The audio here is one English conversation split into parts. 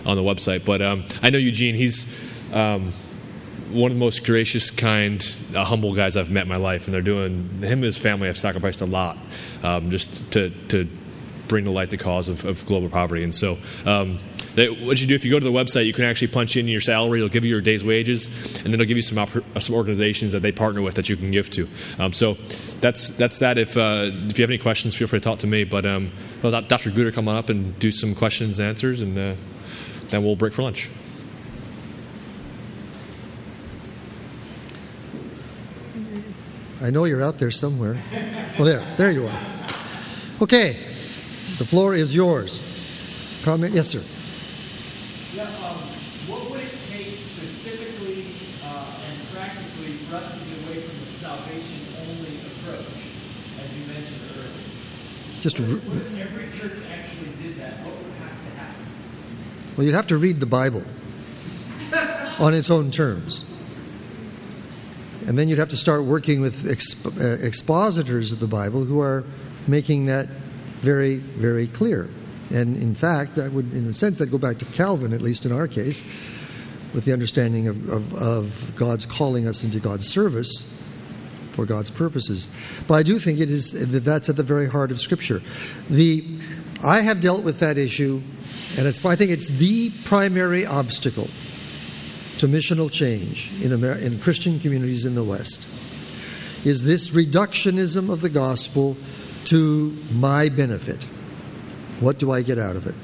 on the website. But I know Eugene. He's one of the most gracious, kind, humble guys I've met in my life, and him and his family have sacrificed a lot just to bring to light the cause of global poverty. And so what you do, if you go to the website, you can actually punch in your salary. It'll give you your day's wages, and then it'll give you some organizations that they partner with that you can give to. So that's that. If you have any questions, feel free to talk to me. But Dr. Guter come on up and do some questions and answers, and then we'll break for lunch. I know you're out there somewhere. Well, there you are. Okay, the floor is yours. Comment? Yes, sir. Yeah, what would it take specifically and practically for us to get away from the salvation-only approach, as you mentioned earlier? What if every church actually did that? What would have to happen? Well, you'd have to read the Bible on its own terms. And then you'd have to start working with expositors of the Bible who are making that very, very clear. And in fact, that would, in a sense, that go back to Calvin, at least in our case, with the understanding of God's calling us into God's service for God's purposes. But I do think that's at the very heart of Scripture. I have dealt with that issue, and I think it's the primary obstacle to missional change in Christian communities in the West, is this reductionism of the gospel to my benefit. What do I get out of it?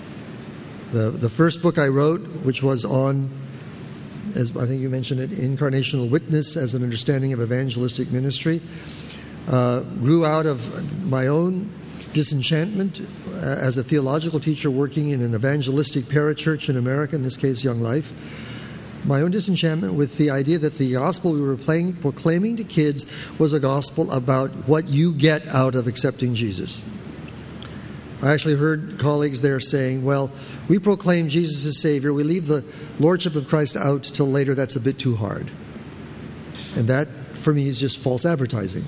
The first book I wrote, which was on, as I think you mentioned it, incarnational witness as an understanding of evangelistic ministry, grew out of my own disenchantment as a theological teacher working in an evangelistic parachurch in America, in this case Young Life. My own disenchantment with the idea that the gospel we were proclaiming to kids was a gospel about what you get out of accepting Jesus. I actually heard colleagues there saying, well, we proclaim Jesus as Savior, we leave the Lordship of Christ out till later, that's a bit too hard. And that, for me, is just false advertising.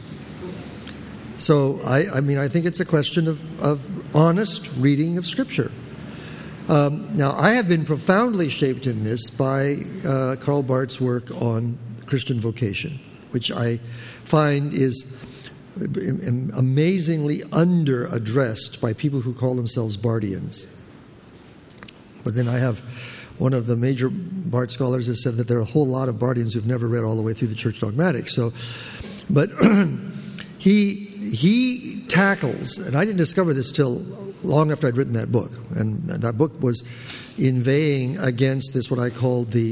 So, I think it's a question of honest reading of Scripture. Now, I have been profoundly shaped in this by Karl Barth's work on Christian vocation, which I find is amazingly under-addressed by people who call themselves Barthians. But then I have one of the major Barth scholars has said that there are a whole lot of Barthians who've never read all the way through the Church Dogmatics. But he tackles, and I didn't discover this till long after I'd written that book, and that book was inveighing against this, what I called the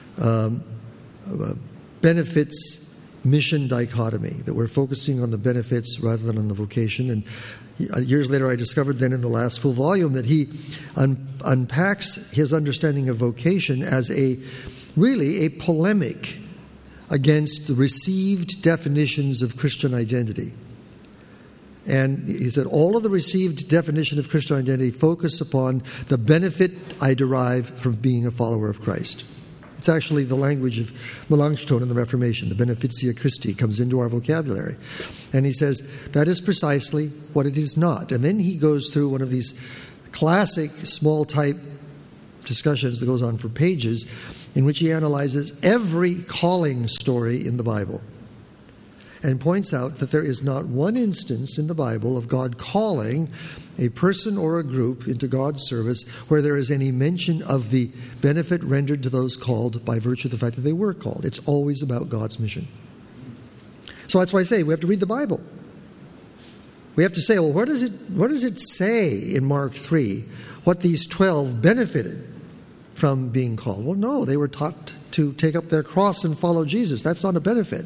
benefits mission dichotomy, that we're focusing on the benefits rather than on the vocation. And years later I discovered then in the last full volume that he unpacks his understanding of vocation as really a polemic against the received definitions of Christian identity. And he said, all of the received definition of Christian identity focus upon the benefit I derive from being a follower of Christ. It's actually the language of Melanchthon in the Reformation. The beneficia Christi comes into our vocabulary. And he says, that is precisely what it is not. And then he goes through one of these classic small type discussions that goes on for pages, in which he analyzes every calling story in the Bible and points out that there is not one instance in the Bible of God calling a person or a group into God's service where there is any mention of the benefit rendered to those called by virtue of the fact that they were called. It's always about God's mission. So that's why I say we have to read the Bible. We have to say, well, what does it say in Mark 3 what these 12 benefited from being called? Well, no, they were taught to take up their cross and follow Jesus. That's not a benefit.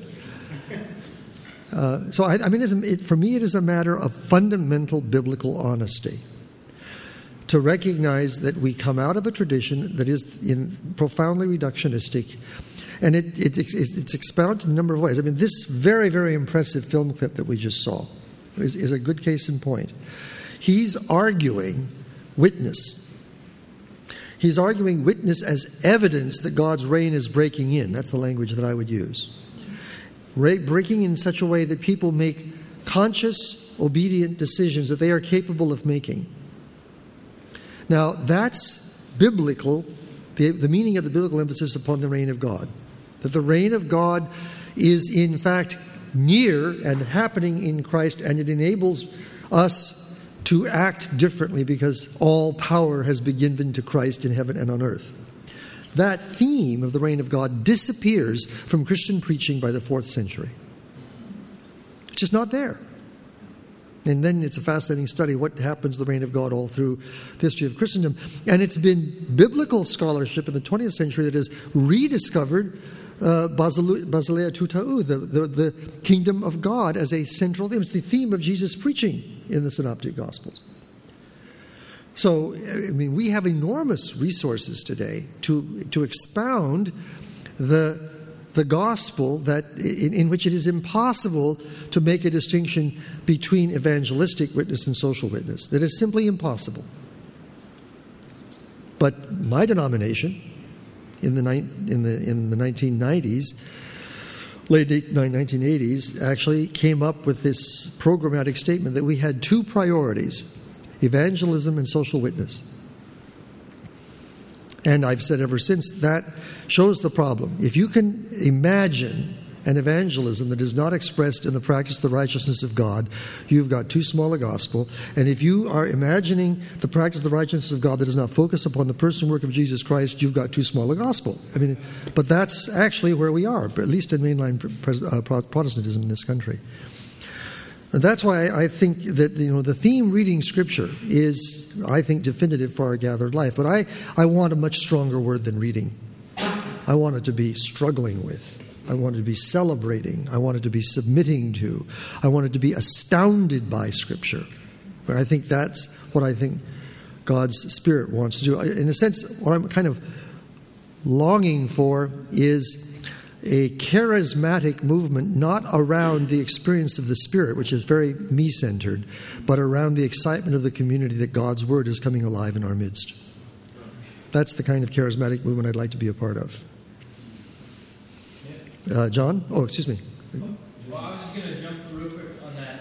For me, it is a matter of fundamental biblical honesty to recognize that we come out of a tradition that is profoundly reductionistic, and it's expounded in a number of ways. This very, very impressive film clip that we just saw is a good case in point. He's arguing witness. He's arguing witness as evidence that God's reign is breaking in. That's the language that I would use. Breaking in such a way that people make conscious, obedient decisions that they are capable of making. Now, that's biblical, the meaning of the biblical emphasis upon the reign of God. That the reign of God is in fact near and happening in Christ, and it enables us to act differently because all power has been given to Christ in heaven and on earth. That theme of the reign of God disappears from Christian preaching by the 4th century. It's just not there. And then it's a fascinating study what happens to the reign of God all through the history of Christendom. And it's been biblical scholarship in the 20th century that has rediscovered Basileia tou Theou, the kingdom of God, as a central theme. It's the theme of Jesus' preaching in the Synoptic Gospels. So, I mean, we have enormous resources today to expound the gospel that in which it is impossible to make a distinction between evangelistic witness and social witness. That is simply impossible. But my denomination, in the 1990s, late 1980s, actually came up with this programmatic statement that we had 2 priorities: evangelism and social witness. And I've said ever since, that shows the problem. If you can imagine an evangelism that is not expressed in the practice of the righteousness of God, you've got too small a gospel. And if you are imagining the practice of the righteousness of God that does not focus upon the person and work of Jesus Christ, you've got too small a gospel. I mean, but that's actually where we are, at least in mainline Protestantism in this country. And that's why I think that the theme reading Scripture is, I think, definitive for our gathered life. But I want a much stronger word than reading. I want it to be struggling with. I want it to be celebrating. I want it to be submitting to. I want it to be astounded by Scripture. But I think that's what I think God's Spirit wants to do. In a sense, what I'm kind of longing for is a charismatic movement, not around the experience of the Spirit, which is very me-centered, but around the excitement of the community that God's Word is coming alive in our midst. That's the kind of charismatic movement I'd like to be a part of. John? Oh, excuse me. Well, I was just going to jump real quick on that.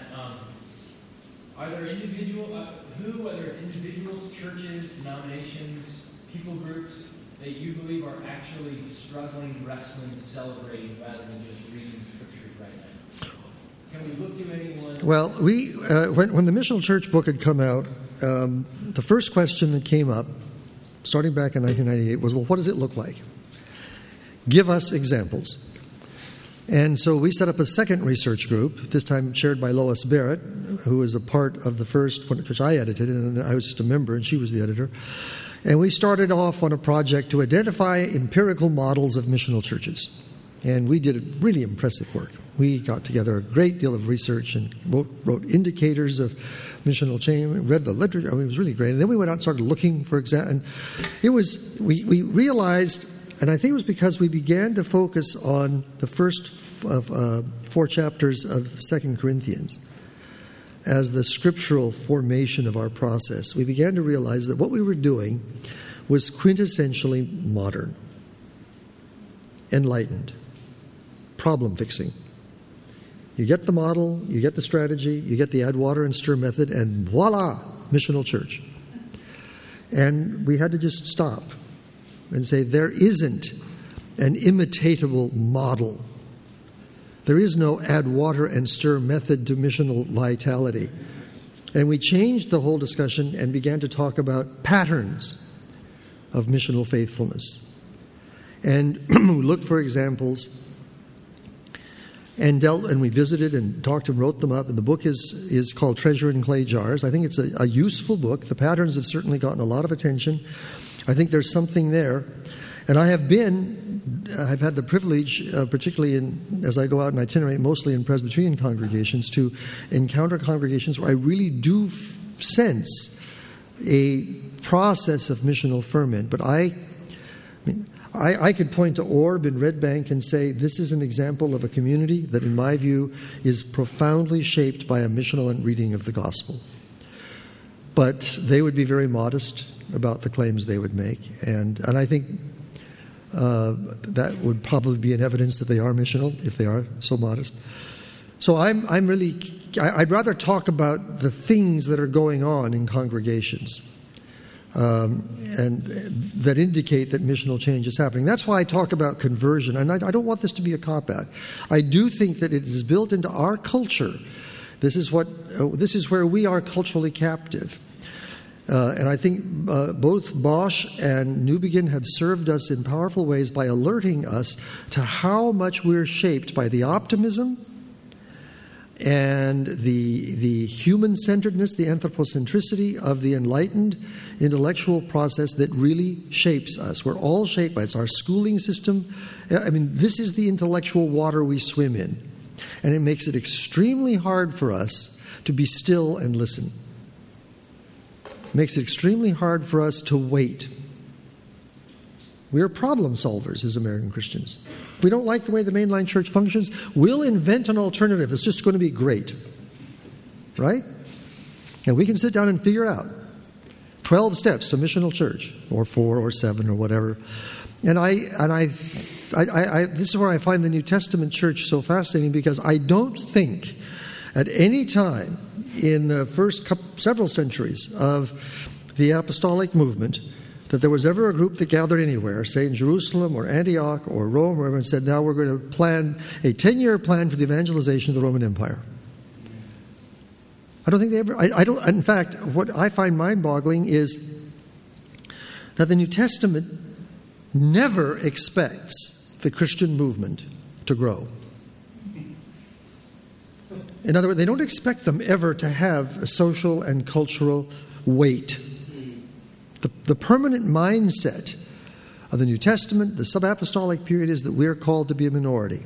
Are there whether it's individuals, churches, denominations, people groups, that you believe are actually struggling, wrestling, celebrating, rather than just reading Scriptures right now? Can we look to anyone? Well, when the Missional Church book had come out, the first question that came up, starting back in 1998, was, well, what does it look like? Give us examples. And so we set up a second research group, this time chaired by Lois Barrett, who was a part of the first, which I edited, and I was just a member, and she was the editor. And we started off on a project to identify empirical models of missional churches. And we did really impressive work. We got together a great deal of research and wrote indicators of missional change, read the literature. I mean, it was really great. And then we went out and started looking for examples. And it was, we realized, and I think it was because we began to focus on the first 4 chapters of 2 Corinthians as the scriptural formation of our process. We began to realize that what we were doing was quintessentially modern, enlightened, problem fixing. You get the model, you get the strategy, you get the add water and stir method, and voila, missional church. And we had to just stop and say there isn't an imitatable model. There is no add water and stir method to missional vitality. And we changed the whole discussion and began to talk about patterns of missional faithfulness. And we looked for examples and we visited and talked and wrote them up. And the book is called Treasure in Clay Jars. I think it's a useful book. The patterns have certainly gotten a lot of attention. I think there's something there. And I've had the privilege, particularly as I go out and itinerate mostly in Presbyterian congregations, to encounter congregations where I really do sense a process of missional ferment. But I could point to Orb in Red Bank and say this is an example of a community that, in my view, is profoundly shaped by a missional reading of the gospel. But they would be very modest about the claims they would make, and I think that would probably be an evidence that they are missional if they are so modest. So I'd rather talk about the things that are going on in congregations. and that indicate that missional change is happening. That's why I talk about conversion, and I don't want this to be a cop-out. I do think that it is built into our culture. This is where we are culturally captive. And I think both Bosch and New Begin have served us in powerful ways by alerting us to how much we're shaped by the optimism and the human-centeredness, the anthropocentricity of the enlightened intellectual process that really shapes us. We're all shaped by it. It's our schooling system. I mean, this is the intellectual water we swim in. And it makes it extremely hard for us to be still and listen. It makes it extremely hard for us to wait. We are problem solvers as American Christians. If we don't like the way the mainline church functions, we'll invent an alternative that's just going to be great. Right? And we can sit down and figure it out. 12 steps to missional church, or 4 or 7 or whatever. And this is where I find the New Testament church so fascinating, because I don't think at any time in the first several centuries of the apostolic movement that there was ever a group that gathered anywhere, say in Jerusalem or Antioch or Rome, or wherever, and said, now we're going to plan a 10-year plan for the evangelization of the Roman Empire. I don't think they ever... In fact, what I find mind-boggling is that the New Testament never expects the Christian movement to grow. In other words, they don't expect them ever to have a social and cultural weight. The permanent mindset of the New Testament, the sub-apostolic period, is that we're called to be a minority.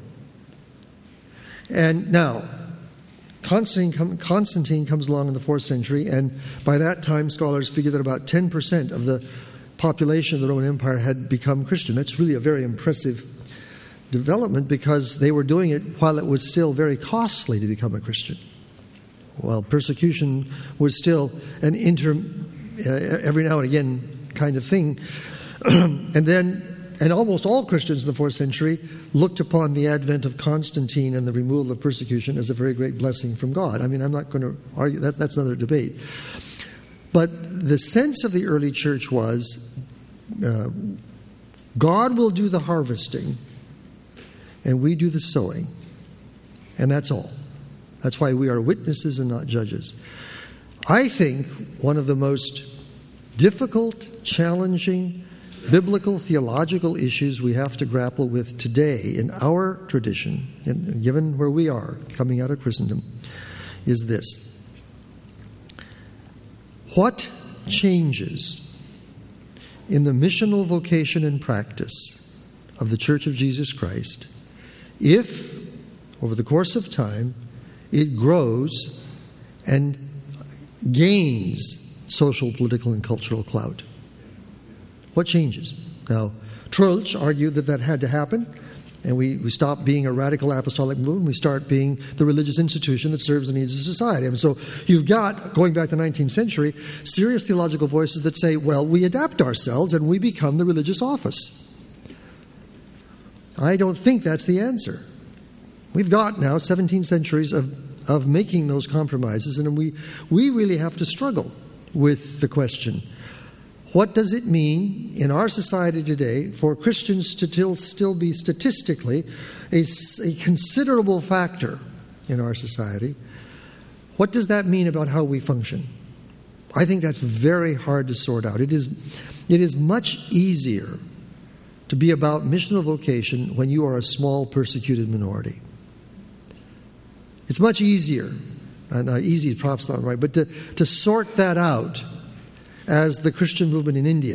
And now, Constantine comes along in the 4th century, and by that time, scholars figure that about 10% of the population of the Roman Empire had become Christian. That's really a very impressive development, because they were doing it while it was still very costly to become a Christian. While persecution was still an every now and again kind of thing. And almost all Christians in the 4th century looked upon the advent of Constantine and the removal of persecution as a very great blessing from God. I mean, I'm not going to argue that. That's another debate. But the sense of the early church was God will do the harvesting and we do the sowing. And that's all. That's why we are witnesses and not judges. I think one of the most difficult, challenging, biblical, theological issues we have to grapple with today in our tradition, and given where we are coming out of Christendom, is this. What changes in the missional vocation and practice of the Church of Jesus Christ if, over the course of time, it grows and gains social, political, and cultural clout? What changes? Now, Troeltsch argued that had to happen, and we stop being a radical apostolic movement, we start being the religious institution that serves the needs of society. And so you've got, going back to the 19th century, serious theological voices that say, well, we adapt ourselves and we become the religious office. I don't think that's the answer. We've got now 17 centuries of making those compromises, and we really have to struggle with the question, what does it mean in our society today for Christians to still be statistically a considerable factor in our society? What does that mean about how we function? I think that's very hard to sort out. It is much easier to be about missional vocation when you are a small persecuted minority. It's much easier, and easy perhaps not right, but to sort that out as the Christian movement in India,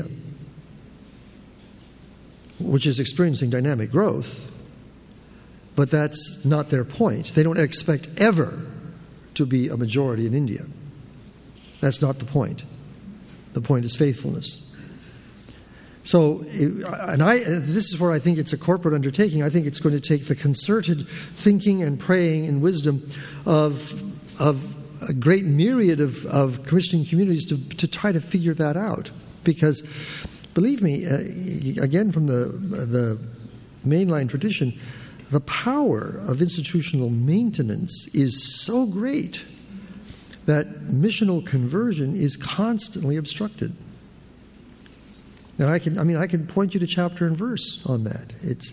which is experiencing dynamic growth, but that's not their point. They don't expect ever to be a majority in India. That's not the point. The point is faithfulness. So, this is where I think it's a corporate undertaking. I think it's going to take the concerted thinking and praying and wisdom of a great myriad of Christian communities to try to figure that out. Because, believe me, again from the mainline tradition, the power of institutional maintenance is so great that missional conversion is constantly obstructed. And I can point you to chapter and verse on that.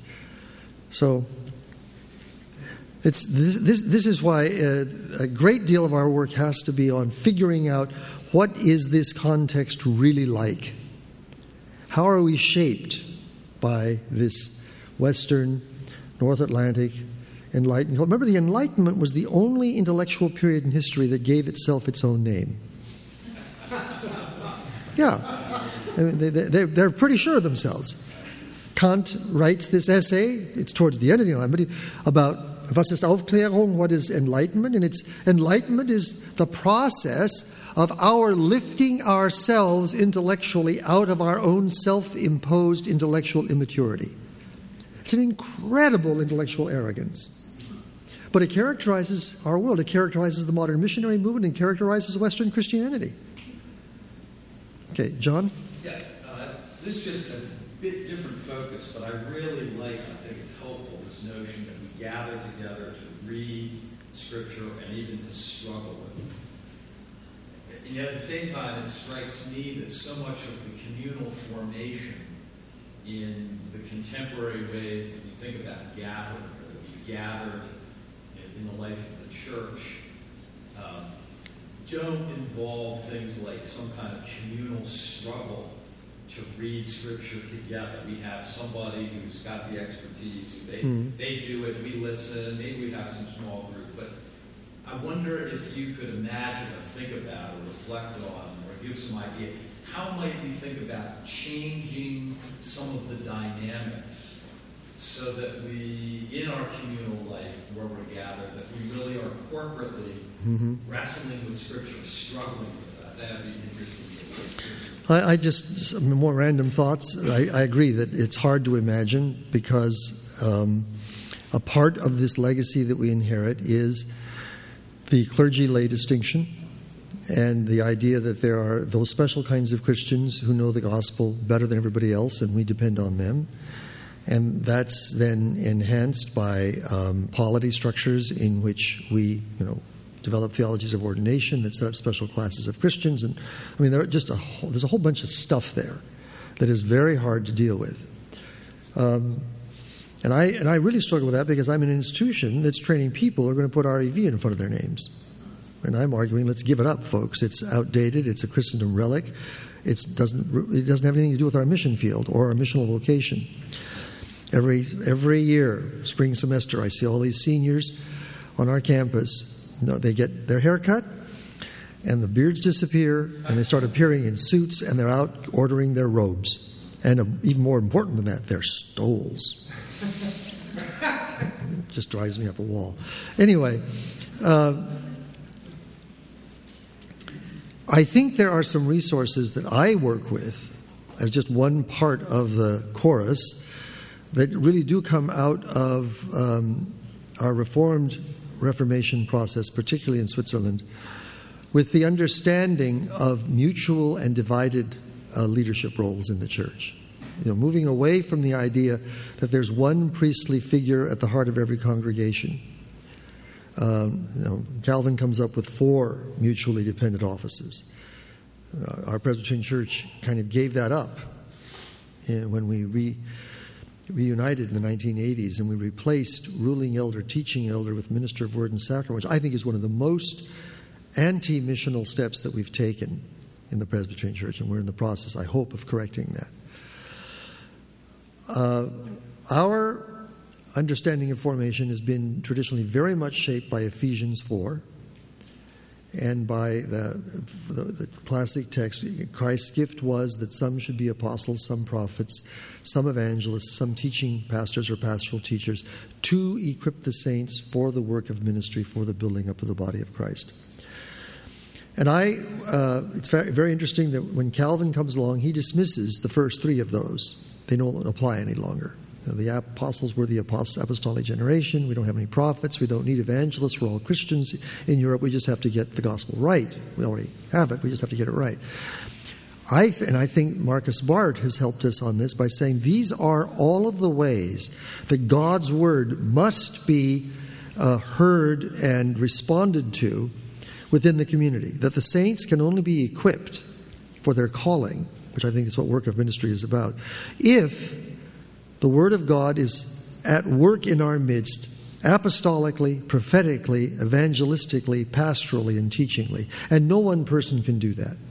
This is why a great deal of our work has to be on figuring out what is this context really like. How are we shaped by this Western, North Atlantic Enlightenment? Remember, the Enlightenment was the only intellectual period in history that gave itself its own name. Yeah. I mean, they're pretty sure of themselves. Kant writes this essay, it's towards the end of the Enlightenment, about was ist Aufklärung, what is enlightenment? And enlightenment is the process of our lifting ourselves intellectually out of our own self-imposed intellectual immaturity. It's an incredible intellectual arrogance. But it characterizes our world. It characterizes the modern missionary movement and characterizes Western Christianity. Okay, John? Yeah, this is just a bit different focus, but I really like, I think it's helpful, this notion that we gather together to read Scripture and even to struggle with it. And yet at the same time, it strikes me that so much of the communal formation in the contemporary ways that we think about gathering, or that we've gathered in the life of the church, don't involve things like some kind of communal struggle to read Scripture together. We have somebody who's got the expertise, they do it, we listen, maybe we have some small group, but I wonder if you could imagine or think about or reflect on or give some idea, how might we think about changing some of the dynamics so that we, in our communal life where we're gathered, that we really are corporately wrestling with Scripture, struggling with that. That would be interesting. Some more random thoughts. I agree that it's hard to imagine because a part of this legacy that we inherit is the clergy-lay distinction and the idea that there are those special kinds of Christians who know the gospel better than everybody else and we depend on them. And that's then enhanced by polity structures in which we, develop theologies of ordination that set up special classes of Christians. And I mean, there's a whole bunch of stuff there that is very hard to deal with. And I really struggle with that because I'm in an institution that's training people who are going to put REV in front of their names. And I'm arguing, let's give it up, folks. It's outdated. It's a Christendom relic. It doesn't have anything to do with our mission field or our missional vocation. Every year, spring semester, I see all these seniors on our campus. They get their hair cut, and the beards disappear, and they start appearing in suits, and they're out ordering their robes. And even more important than that, their stoles. It just drives me up a wall. Anyway, I think there are some resources that I work with as just one part of the chorus that really do come out of our Reformation process, particularly in Switzerland, with the understanding of mutual and divided leadership roles in the church. Moving away from the idea that there's one priestly figure at the heart of every congregation. Calvin comes up with 4 mutually dependent offices. Our Presbyterian Church kind of gave that up when we reunited in the 1980s, and we replaced ruling elder, teaching elder with minister of word and sacrament, which I think is one of the most anti-missional steps that we've taken in the Presbyterian Church, and we're in the process, I hope, of correcting that. Our understanding of formation has been traditionally very much shaped by Ephesians 4 and by the classic text. Christ's gift was that some should be apostles, some prophets, some evangelists, some teaching pastors or pastoral teachers, to equip the saints for the work of ministry, for the building up of the body of Christ. And it's very, very interesting that when Calvin comes along, he dismisses the first 3 of those. They don't apply any longer. The apostles were the apostolic generation. We don't have any prophets. We don't need evangelists. We're all Christians in Europe. We just have to get the gospel right. We already have it. We just have to get it right. I think Marcus Bart has helped us on this by saying these are all of the ways that God's word must be heard and responded to within the community. That the saints can only be equipped for their calling which I think is what work of ministry is about. If the Word of God is at work in our midst, apostolically, prophetically, evangelistically, pastorally, and teachingly, and no one person can do that.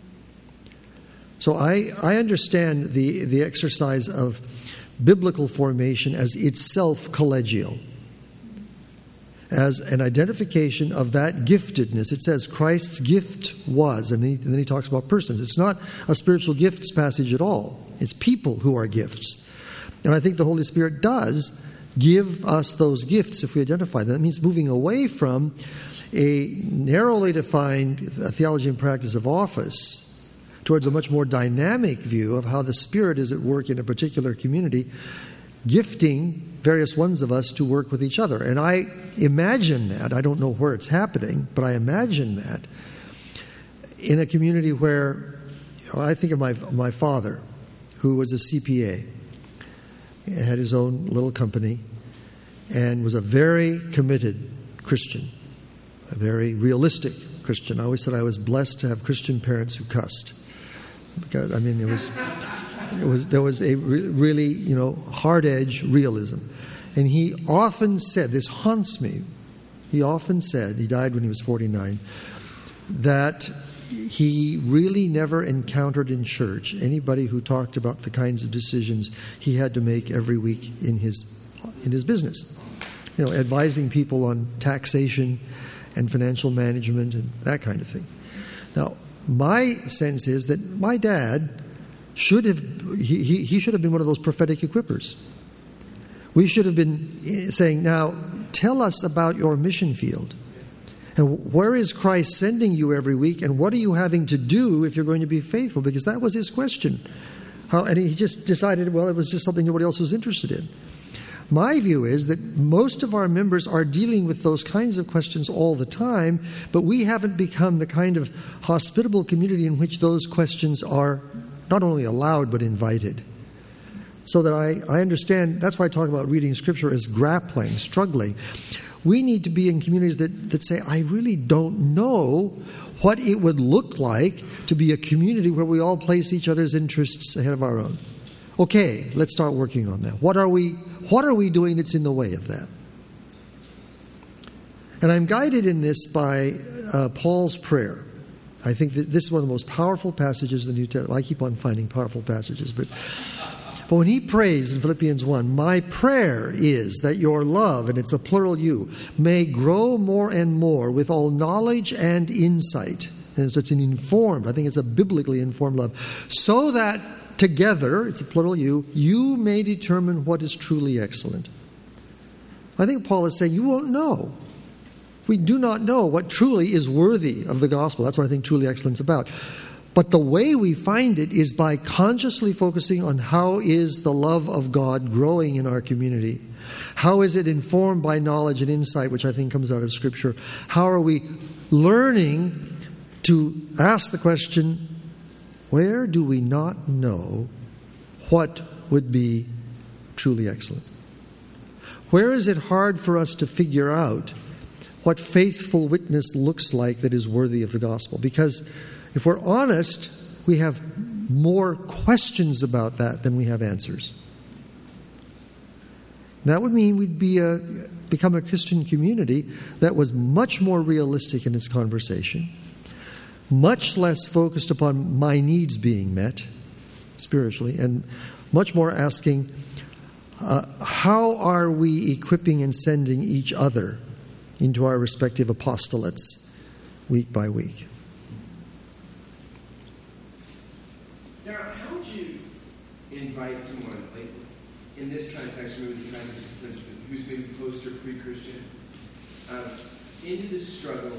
So I understand the exercise of biblical formation as itself collegial, as an identification of that giftedness. It says Christ's gift was, and then he talks about persons. It's not a spiritual gifts passage at all. It's people who are gifts. And I think the Holy Spirit does give us those gifts if we identify them. That means moving away from a narrowly defined theology and practice of office towards a much more dynamic view of how the Spirit is at work in a particular community, gifting various ones of us to work with each other. And I imagine that, I don't know where it's happening, but I imagine that in a community where, I think of my father, who was a CPA, had his own little company, and was a very committed Christian, a very realistic Christian. I always said I was blessed to have Christian parents who cussed. Because, there was a really, hard-edge realism. And he often said, this haunts me, he often said, he died when he was 49, that he really never encountered in church anybody who talked about the kinds of decisions he had to make every week in his business. Advising people on taxation and financial management and that kind of thing. Now, my sense is that my dad should have been one of those prophetic equippers. We should have been saying, now, tell us about your mission field. And where is Christ sending you every week? And what are you having to do if you're going to be faithful? Because that was his question. And he just decided, well, it was just something nobody else was interested in. My view is that most of our members are dealing with those kinds of questions all the time, but we haven't become the kind of hospitable community in which those questions are not only allowed but invited. So that I understand, that's why I talk about reading Scripture as grappling, struggling. We need to be in communities that say, I really don't know what it would look like to be a community where we all place each other's interests ahead of our own. Okay, let's start working on that. What are we doing that's in the way of that? And I'm guided in this by Paul's prayer. I think that this is one of the most powerful passages in the New Testament. I keep on finding powerful passages, but when he prays in Philippians 1, my prayer is that your love, and it's a plural you, may grow more and more with all knowledge and insight. And so it's I think it's a biblically informed love, so that together, it's a plural you may determine what is truly excellent. I think Paul is saying you won't know. We do not know what truly is worthy of the gospel. That's what I think truly excellent is about. But the way we find it is by consciously focusing on how is the love of God growing in our community. How is it informed by knowledge and insight, which I think comes out of Scripture? How are we learning to ask the question, where do we not know what would be truly excellent? Where is it hard for us to figure out what faithful witness looks like that is worthy of the gospel? Because if we're honest, we have more questions about that than we have answers. That would mean we'd become a Christian community that was much more realistic in its conversation, much less focused upon my needs being met spiritually, and much more asking, how are we equipping and sending each other into our respective apostolates week by week? Darryl, how would you invite someone, like in this context, maybe the context of Princeton, who's maybe post or pre-Christian, into this struggle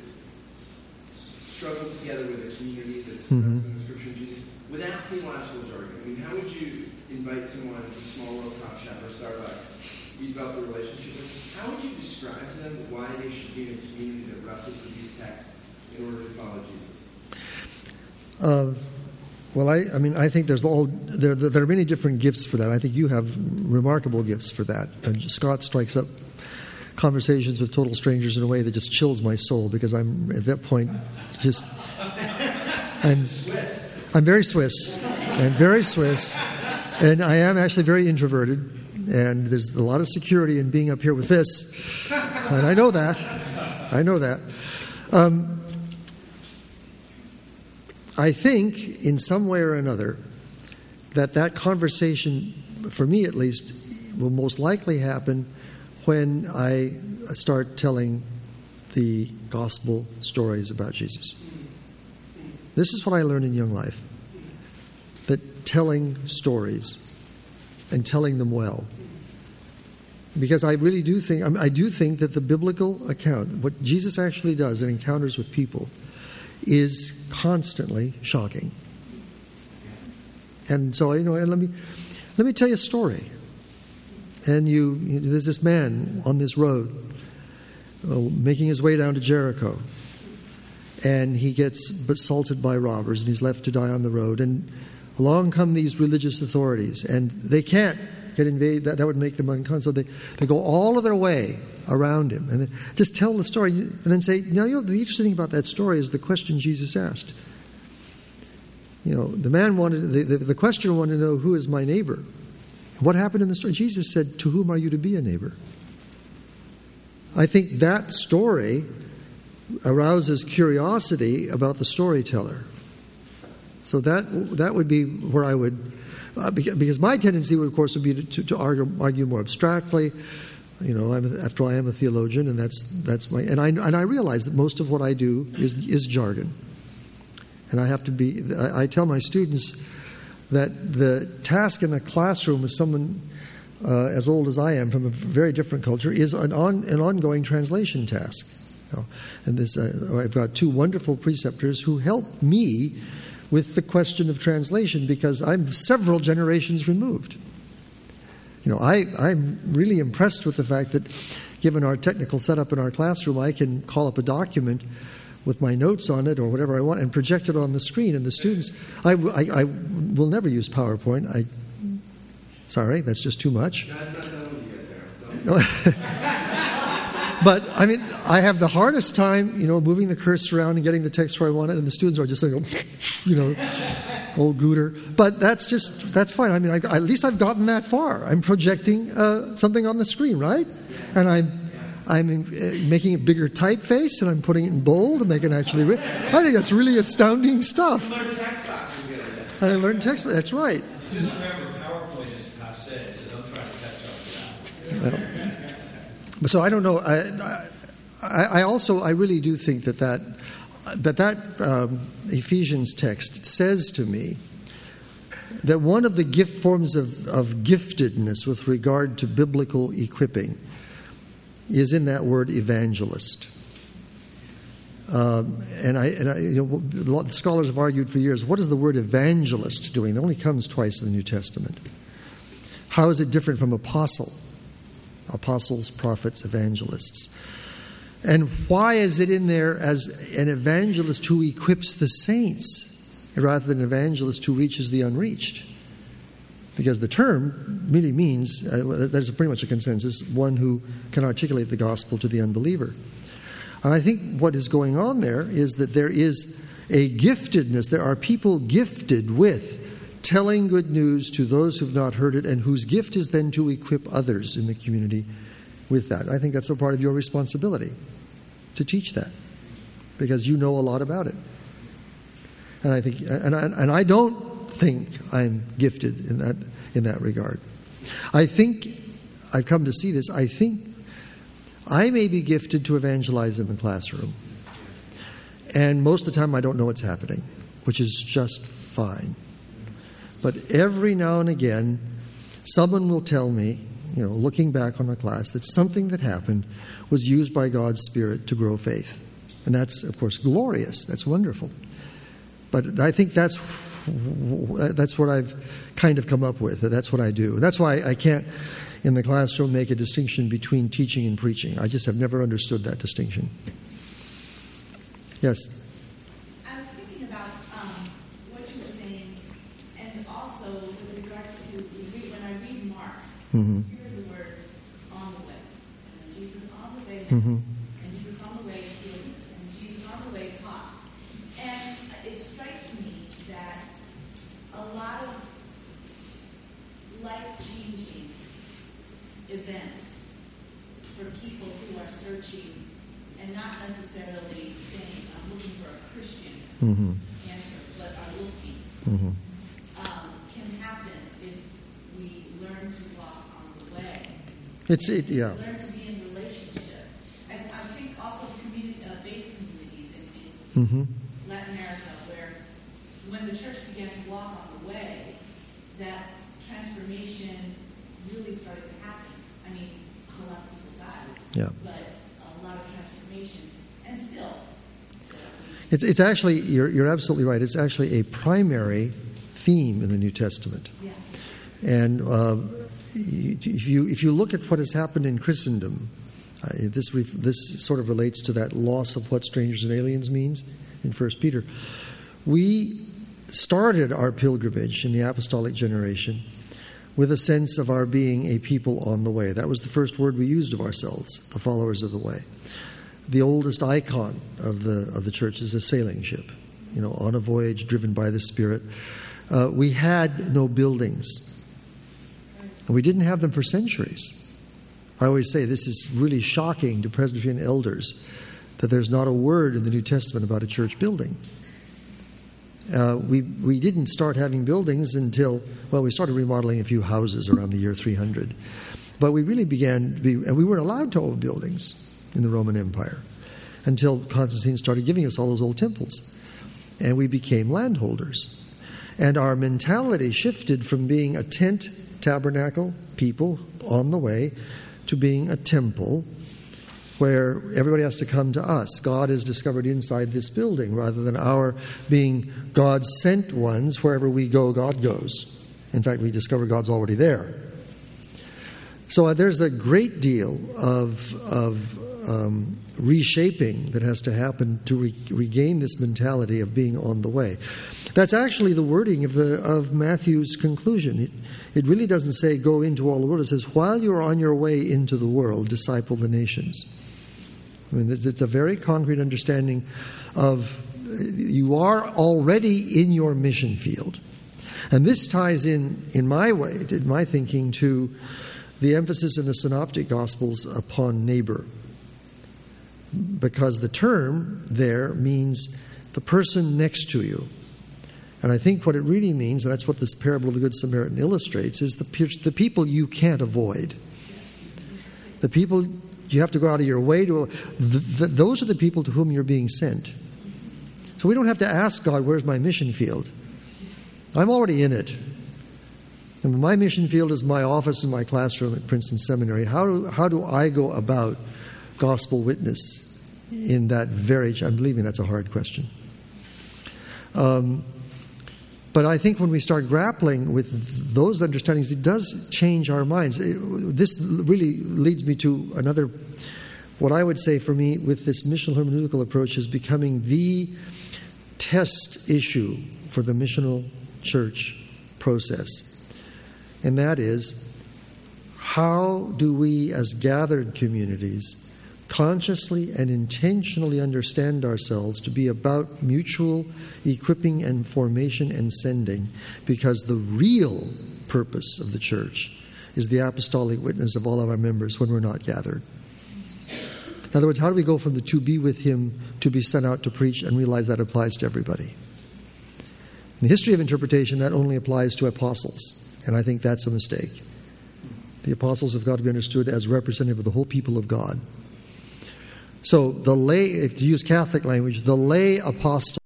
together with a community that's in the Scripture and Jesus, without theological jargon? I mean, how would you invite someone from Small World Coffee Shop or Starbucks you developed a relationship with? How would you describe to them why they should be in a community that wrestles with these texts in order to follow Jesus? Well, I think there are many different gifts for that. I think you have remarkable gifts for that. And Scott strikes up conversations with total strangers in a way that just chills my soul, because I'm at that point I'm very Swiss. I'm very Swiss. And I am actually very introverted. And there's a lot of security in being up here with this. And I know that. I think, in some way or another, that conversation, for me at least, will most likely happen when I start telling the gospel stories about Jesus. This is what I learned in Young Life, that telling stories and telling them well. Because I really do think, I do think that the biblical account, what Jesus actually does in encounters with people, is constantly shocking. And so, and let me tell you a story. And there's this man on this road making his way down to Jericho. And he gets assaulted by robbers, and he's left to die on the road. And along come these religious authorities, and they can't get invaded. That would make them uncomfortable. So they go all of their way around him, and just tell the story, and then say, the interesting thing about that story is the question Jesus asked. The man the questioner wanted to know, who is my neighbor? What happened in the story? Jesus said, to whom are you to be a neighbor? I think that story arouses curiosity about the storyteller. So that would be where I would, because my tendency would, of course, would be to argue more abstractly. After all, I am a theologian, and that's my, and I realize that most of what I do is jargon, and I have to be. I tell my students that the task in a classroom with someone as old as I am from a very different culture is an ongoing translation task. And I've got two wonderful preceptors who help me with the question of translation, because I'm several generations removed. I'm really impressed with the fact that, given our technical setup in our classroom, I can call up a document with my notes on it or whatever I want and project it on the screen. And the students, I will never use PowerPoint. Sorry, that's just too much. That's not done when you get there. But, I have the hardest time, moving the cursor around and getting the text where I want it, and the students are just like, old gooter. But that's fine. at least I've gotten that far. I'm projecting something on the screen, right? And I'm making it bigger typeface, and I'm putting it in bold, and they can actually read. I think that's really astounding stuff. You learn text boxes the other day. I learned text, that's right. Just remember, PowerPoint is passe, so don't try to catch up to that. So I don't know. I really do think that Ephesians text says to me that one of the gift forms of giftedness with regard to biblical equipping is in that word evangelist. The scholars have argued for years, what is the word evangelist doing? It only comes twice in the New Testament. How is it different from apostle? Apostles, prophets, evangelists. And why is it in there as an evangelist who equips the saints rather than an evangelist who reaches the unreached? Because the term really means, there's pretty much a consensus, one who can articulate the gospel to the unbeliever. And I think what is going on there is that there is a giftedness. There are people gifted with telling good news to those who've not heard it, and whose gift is then to equip others in the community with that. I think that's a part of your responsibility, to teach that, because you know a lot about it. And I think, and I don't think I'm gifted in that regard. I think I've come to see this. I think I may be gifted to evangelize in the classroom, and most of the time I don't know what's happening, which is just fine. But every now and again, someone will tell me, looking back on a class, that something that happened was used by God's Spirit to grow faith. And that's, of course, glorious. That's wonderful. But I think that's what I've kind of come up with. That's what I do. And that's why I can't, in the classroom, make a distinction between teaching and preaching. I just have never understood that distinction. Yes? Mm-hmm. Here are the words, on the way. And Jesus on the way, mm-hmm. and Jesus on the way healed us, and Jesus on the way taught. And it strikes me that life-changing events for people who are searching and not necessarily saying, I'm looking for a Christian answer, but are looking, can happen if we learn to walk on the way. Learn to be in relationship. And I think also community-based communities in Latin America, where when the church began to walk on the way, that transformation really started to happen. I mean, a lot of people died, but a lot of transformation, and still. It's actually, you're absolutely right. It's actually a primary theme in the New Testament. Yeah. And if you look at what has happened in Christendom, this sort of relates to that loss of what strangers and aliens means in 1 Peter. We started our pilgrimage in the apostolic generation with a sense of our being a people on the way. That was the first word we used of ourselves, the followers of the way. The oldest icon of the church is a sailing ship, on a voyage driven by the Spirit. We had no buildings, and we didn't have them for centuries. I always say this is really shocking to Presbyterian elders, that there's not a word in the New Testament about a church building. We didn't start having buildings until, we started remodeling a few houses around the year 300. But we really and we weren't allowed to own buildings in the Roman Empire until Constantine started giving us all those old temples. And we became landholders. And our mentality shifted from being a tent tabernacle people on the way to being a temple where everybody has to come to us. God is discovered inside this building rather than our being God's sent ones. Wherever we go, God goes. In fact, we discover God's already there. So there's a great deal of reshaping that has to happen to regain this mentality of being on the way. That's actually the wording of Matthew's conclusion. It really doesn't say go into all the world. It says while you're on your way into the world, disciple the nations. I mean, it's a very concrete understanding of you are already in your mission field. And this ties in my thinking, to the emphasis in the Synoptic Gospels upon neighbor. Because the term there means the person next to you. And I think what it really means, and that's what this parable of the Good Samaritan illustrates, is the people you can't avoid. The people you have to go out of your way to. Those are the people to whom you're being sent. So we don't have to ask God, where's my mission field? I'm already in it. And my mission field is my office and my classroom at Princeton Seminary. How do I go about gospel witness in that I'm believing that's a hard question. But I think when we start grappling with those understandings, it does change our minds. This really leads me to another, what I would say for me with this missional hermeneutical approach is becoming the test issue for the missional church process. And that is, how do we as gathered communities consciously and intentionally understand ourselves to be about mutual equipping and formation and sending, because the real purpose of the church is the apostolic witness of all of our members when we're not gathered. In other words, how do we go from the to be with him to be sent out to preach and realize that applies to everybody? In the history of interpretation, that only applies to apostles, and I think that's a mistake. The apostles have got to be understood as representative of the whole people of God. So the lay, if you use Catholic language, the lay apostle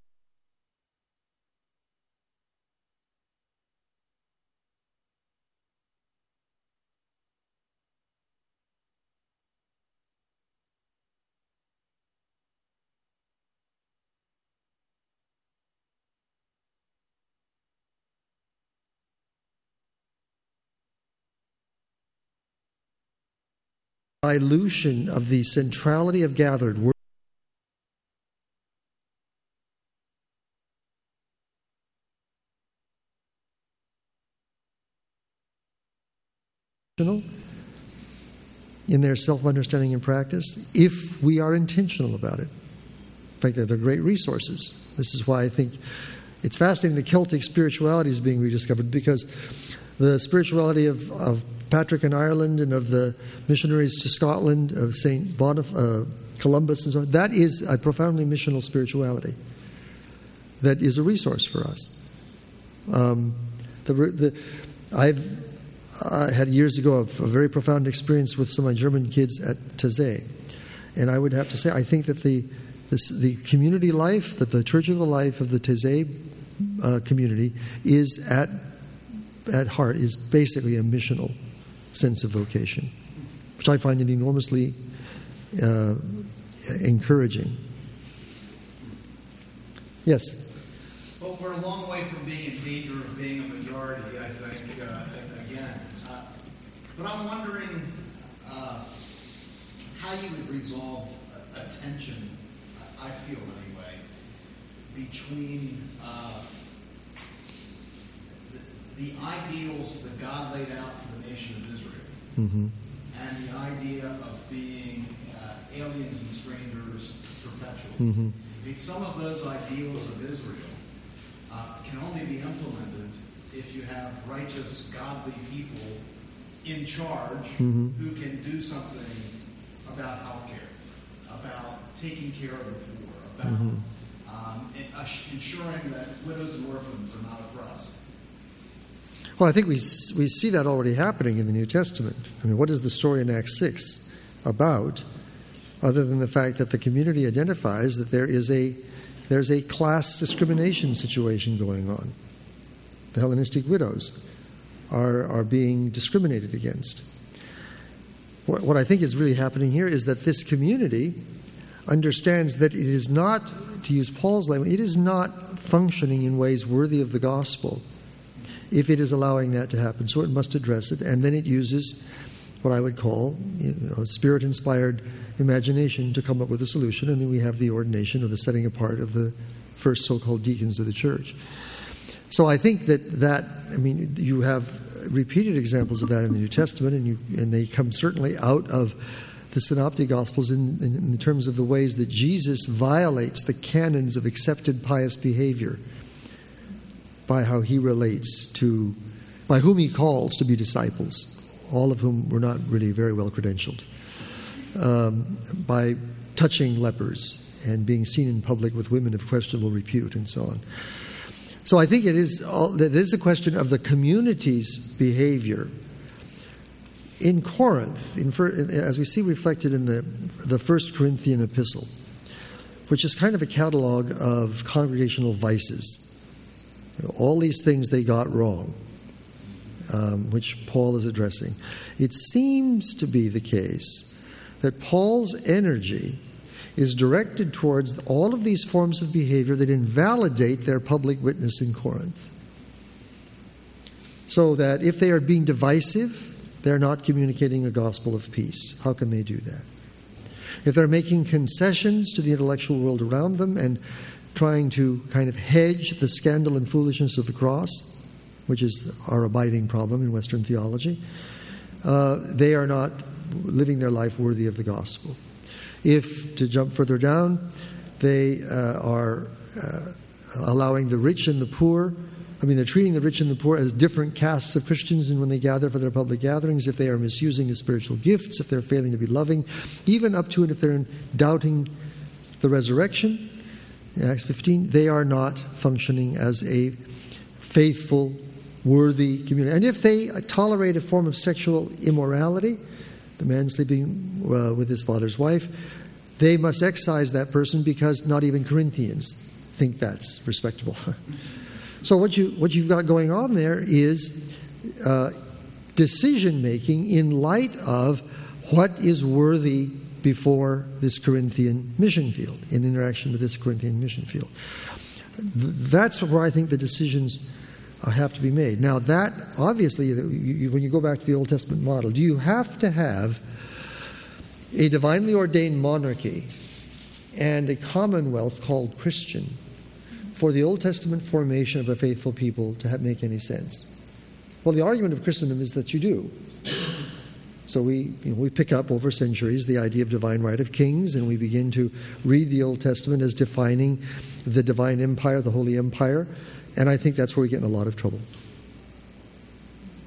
dilution of the centrality of gathered work in their self-understanding and practice if we are intentional about it. In fact, they're great resources. This is why I think it's fascinating the Celtic spirituality is being rediscovered, because the spirituality of Patrick in Ireland and of the missionaries to Scotland, of St. Columbus and so on, that is a profoundly missional spirituality that is a resource for us. I had years ago a very profound experience with some of my German kids at Taizé. And I would have to say, I think that the community life, that the liturgical life of the Taizé community is at heart is basically a missional sense of vocation, which I find it enormously encouraging. Yes? Well, we're a long way from being in danger of being a majority, I think, again. But I'm wondering how you would resolve a tension, I feel anyway, between the ideals that God laid out for the nation of Israel and the idea of being aliens and strangers perpetually. I mean, some of those ideals of Israel can only be implemented if you have righteous, godly people in charge who can do something about health care, about taking care of the poor, about ensuring that widows and orphans are not oppressed. Well, I think we see that already happening in the New Testament. I mean, what is the story in Acts 6 about, other than the fact that the community identifies that there's a class discrimination situation going on? The Hellenistic widows are being discriminated against. What I think is really happening here is that this community understands that it is not, to use Paul's language, it is not functioning in ways worthy of the gospel if it is allowing that to happen. So it must address it, and then it uses what I would call spirit-inspired imagination to come up with a solution, and then we have the ordination or the setting apart of the first so-called deacons of the church. So I think that you have repeated examples of that in the New Testament, and they come certainly out of the Synoptic Gospels in terms of the ways that Jesus violates the canons of accepted pious behavior by how he relates to, by whom he calls to be disciples, all of whom were not really very well credentialed, by touching lepers and being seen in public with women of questionable repute and so on. So I think it is a question of the community's behavior. In Corinth, as we see reflected in the First Corinthian epistle, which is kind of a catalog of congregational vices, all these things they got wrong, which Paul is addressing. It seems to be the case that Paul's energy is directed towards all of these forms of behavior that invalidate their public witness in Corinth. So that if they are being divisive, they're not communicating a gospel of peace. How can they do that? If they're making concessions to the intellectual world around them and trying to kind of hedge the scandal and foolishness of the cross, which is our abiding problem in Western theology, they are not living their life worthy of the gospel. If, to jump further down, they are allowing the rich and the poor, they're treating the rich and the poor as different castes of Christians, and when they gather for their public gatherings, if they are misusing the spiritual gifts, if they're failing to be loving, even up to and if they're doubting the resurrection, in Acts 15, they are not functioning as a faithful, worthy community. And if they tolerate a form of sexual immorality, the man sleeping with his father's wife, they must excise that person because not even Corinthians think that's respectable. So what you've got going on there is decision-making in light of what is worthy before this Corinthian mission field, in interaction with this Corinthian mission field. That's where I think the decisions have to be made. Now that, obviously, when you go back to the Old Testament model, do you have to have a divinely ordained monarchy and a commonwealth called Christian for the Old Testament formation of a faithful people to make any sense? Well, the argument of Christendom is that you do. So we pick up over centuries the idea of divine right of kings, and we begin to read the Old Testament as defining the divine empire, the Holy Empire, and I think that's where we get in a lot of trouble.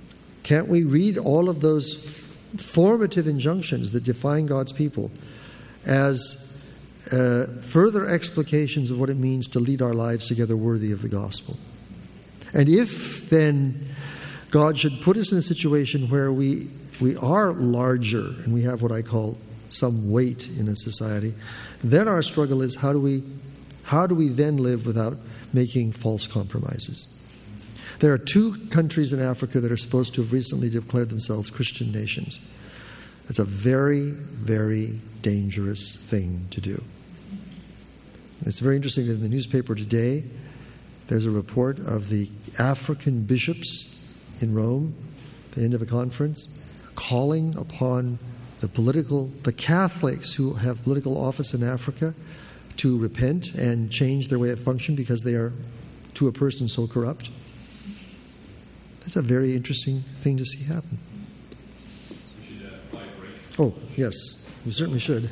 Can't we read all of those formative injunctions that define God's people as further explications of what it means to lead our lives together worthy of the gospel? And if then God should put us in a situation where we are larger and we have what I call some weight in a society, then our struggle is how do we then live without making false compromises? There are 2 countries in Africa that are supposed to have recently declared themselves Christian nations. That's a very, very dangerous thing to do. It's very interesting that in the newspaper today, there's a report of the African bishops in Rome, the end of a conference, calling upon the Catholics who have political office in Africa to repent and change their way of function because they are, to a person, so corrupt. That's a very interesting thing to see happen. We should apply a break. Oh, yes, we certainly should.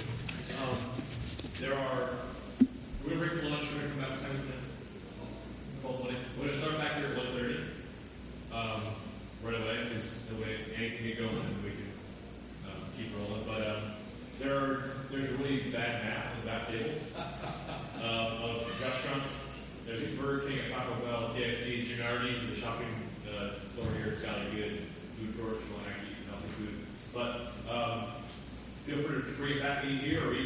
We're going to break for lunch. We're going to come back at 12:20. We're going to start back here at 1:30 right away, because the way Annie can get going and we can keep rolling. But there's a really bad map on the back table of restaurants. There's a Burger King, a Taco Bell, KFC, Gennardi's, the shopping store here, Scotty Good, Food Court, if you want to actually eat healthy food. But feel free to bring it back to eat here or eat